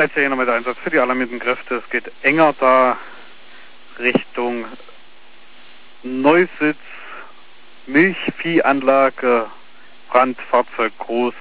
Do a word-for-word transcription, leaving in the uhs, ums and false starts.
Leitzähler mit Einsatz für die alarmierten Kräfte. Es geht enger da Richtung Neusitz, Milchviehanlage, Brandfahrzeug groß.